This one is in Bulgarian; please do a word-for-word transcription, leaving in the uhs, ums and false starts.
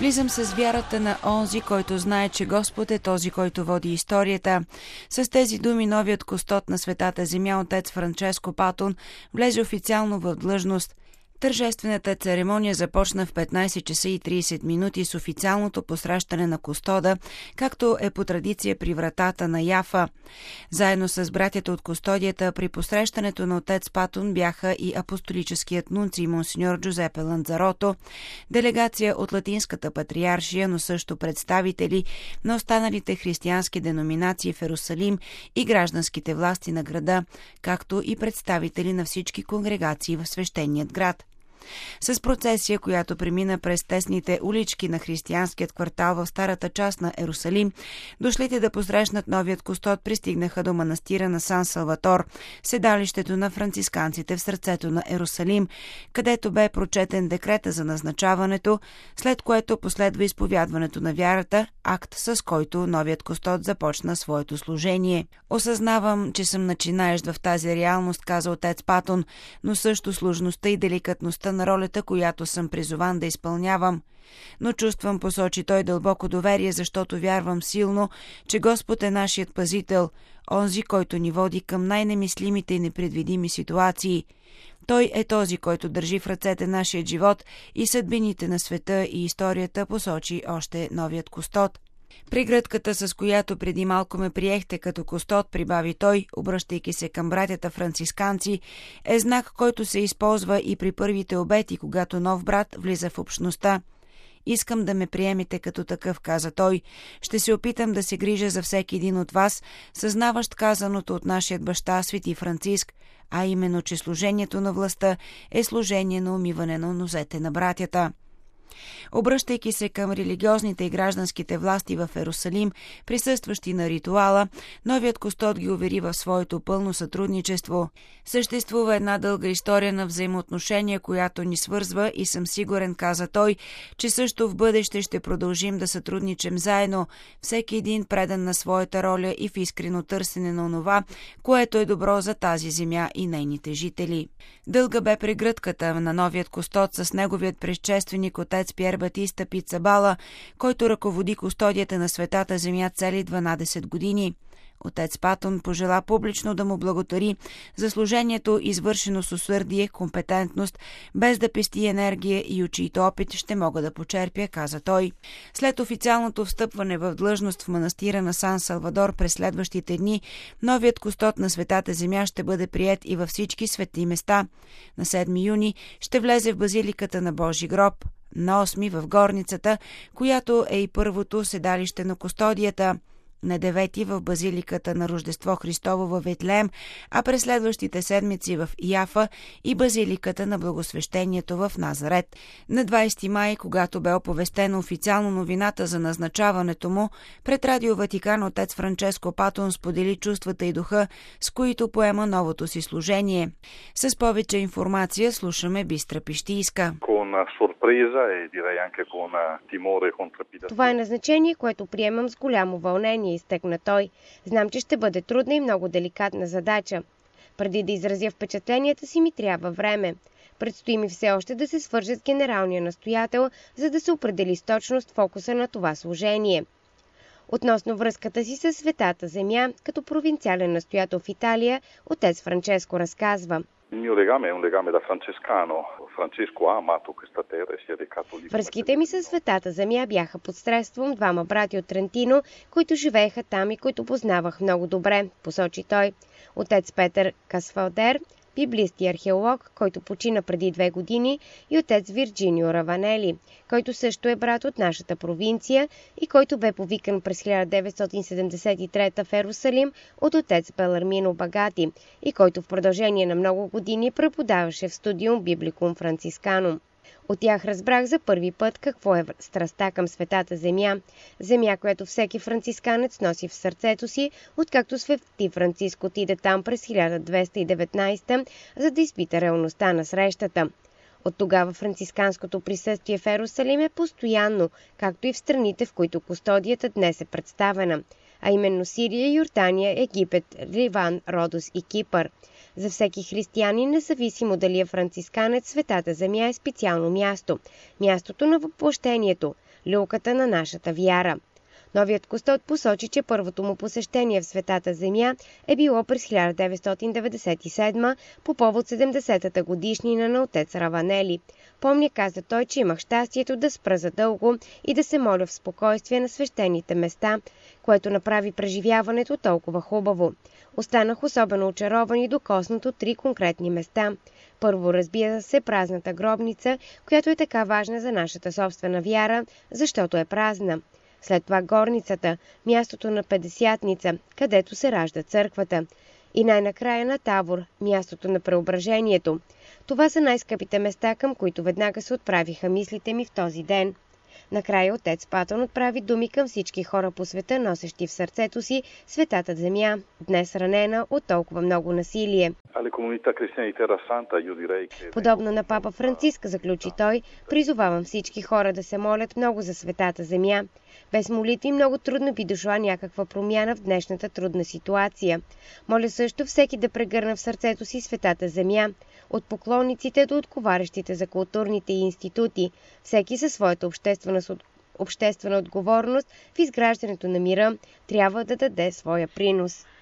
Влизам с вярата на онзи, който знае, че Господ е този, който води историята. С тези думи новият кустод на Светата земя, отец Франческо Патон, влезе официално в длъжност. Тържествената церемония започна в петнайсет часа и трийсет минути с официалното посрещане на кустода, както е по традиция при вратата на Яфа. Заедно с братята от кустодията при посрещането на отец Патон бяха и апостолическият нунций монсеньор Джузепе Ланзарото, делегация от Латинската патриаршия, но също представители на останалите християнски деноминации в Ерусалим и гражданските власти на града, както и представители на всички конгрегации в свещеният град. С процесия, която премина през тесните улички на християнският квартал в старата част на Ерусалим, дошлите да посрещнат новият кустод пристигнаха до манастира на Сан Салватор, седалището на францисканците в сърцето на Ерусалим, където бе прочетен декрета за назначаването, след което последва изповядването на вярата, акт с който новият кустод започна своето служение. Осъзнавам, че съм начинаещ в тази реалност, каза отец Патон, но също сложността и деликатността на ролята, която съм призован да изпълнявам. Но чувствам, посочи той, дълбоко доверие, защото вярвам силно, че Господ е нашият пазител, онзи, който ни води към най-немислимите и непредвидими ситуации. Той е този, който държи в ръцете нашия живот и съдбините на света и историята, посочи още новият кустод. Прегръдката, с която преди малко ме приехте като кустод, прибави той, обръщайки се към братята францисканци, е знак, който се използва и при първите обети, когато нов брат влиза в общността. Искам да ме приемете като такъв, каза той. Ще се опитам да се грижа за всеки един от вас, съзнаващ казаното от нашият баща Свети Франциск, а именно, че служението на властта е служение на умиване на нозете на братята. Обръщайки се към религиозните и гражданските власти в Ерусалим, присъстващи на ритуала, новият кустод ги увери в своето пълно сътрудничество. Съществува една дълга история на взаимоотношения, която ни свързва и съм сигурен, каза той, че също в бъдеще ще продължим да сътрудничим заедно, всеки един предан на своята роля и в искрено търсене на онова, което е добро за тази земя и нейните жители. Дълга бе прегръдката на новият кустод с неговият предшественик отец Пиер Батиста Пицабала, който ръководи кустодията на Светата земя цели дванайсет години. Отец Патон пожела публично да му благодари за служението, извършено с усърдие, компетентност, без да пести енергия и от чийто опит ще мога да почерпя, каза той. След официалното встъпване в длъжност в манастира на Сан Салвадор през следващите дни, новият кустод на Светата земя ще бъде приет и във всички свети места. На седми юни ще влезе в базиликата на Божи гроб, на осми в горницата, която е и първото седалище на кустодията, на девети в базиликата на Рождество Христово във Ветлеем, а през следващите седмици в Яфа и базиликата на Благосвещението в Назарет. На двайсети май, когато бе оповестена официално новината за назначаването му, пред Радио Ватикан отец Франческо Патон сподели чувствата и духа, с които поема новото си служение. С повече информация слушаме Бистра Пищийска. Това е назначение, което приемам с голямо вълнение, изтъкна той. Знам, че ще бъде трудна и много деликатна задача. Преди да изразя впечатленията си, ми трябва време. Предстои ми все още да се свържа с генералния настоятел, за да се определи с точност фокуса на това служение. Относно връзката си с Светата земя, като провинциален настоятел в Италия, отец Франческо разказва. Връзките ми с Светата земя бяха посредством двама брати от Трентино, които живееха там и които познавах много добре, посочи той. Отец Петър Касфалдер, библист и археолог, който почина преди две години, и отец Вирджинио Раванели, който също е брат от нашата провинция и който бе повикан през хиляда деветстотин седемдесет и трета в Ерусалим от отец Белармино Багати и който в продължение на много години преподаваше в студиум Библикум Францисканум. От тях разбрах за първи път какво е страстта към Светата земя. Земя, която всеки францисканец носи в сърцето си, откакто Свети Франциск отиде там през хиляда двеста и деветнайсета, за да изпита реалността на срещата. От тогава францисканското присъствие в Ерусалим е постоянно, както и в страните, в които кустодията днес е представена, а именно Сирия, Йордания, Египет, Ливан, Родос и Кипър. За всеки християнин, независимо дали е францисканец, Светата земя е специално място. Мястото на въплъщението. люлката на нашата вяра. Новият кустод посочи, че първото му посещение в Светата Земя е било през хиляда деветстотин деветдесет и седма по повод седемдесетата годишнина на отец Раванели. Помня, каза той, че имах щастието да спра задълго и да се моля в спокойствие на свещените места, което направи преживяването толкова хубаво. Останах особено очарован и докоснат от три конкретни места. Първо, разбира се, празната гробница, която е така важна за нашата собствена вяра, защото е празна. След това горницата, мястото на Петдесятница, където се ражда църквата. И най-накрая на Тавор, мястото на преображението. Това са най-скъпите места, към които веднага се отправиха мислите ми в този ден. Накрая отец Патон отправи думи към всички хора по света, носещи в сърцето си Светата Земя, днес ранена от толкова много насилие. Подобно на папа Франциск, заключи той, призовавам всички хора да се молят много за Светата Земя. Без молитви много трудно би дошла някаква промяна в днешната трудна ситуация. Моля също всеки да прегърна в сърцето си Светата Земя, от поклонниците до отговарящите за културните институти, всеки със своята обществена, обществена отговорност в изграждането на мира трябва да даде своя принос.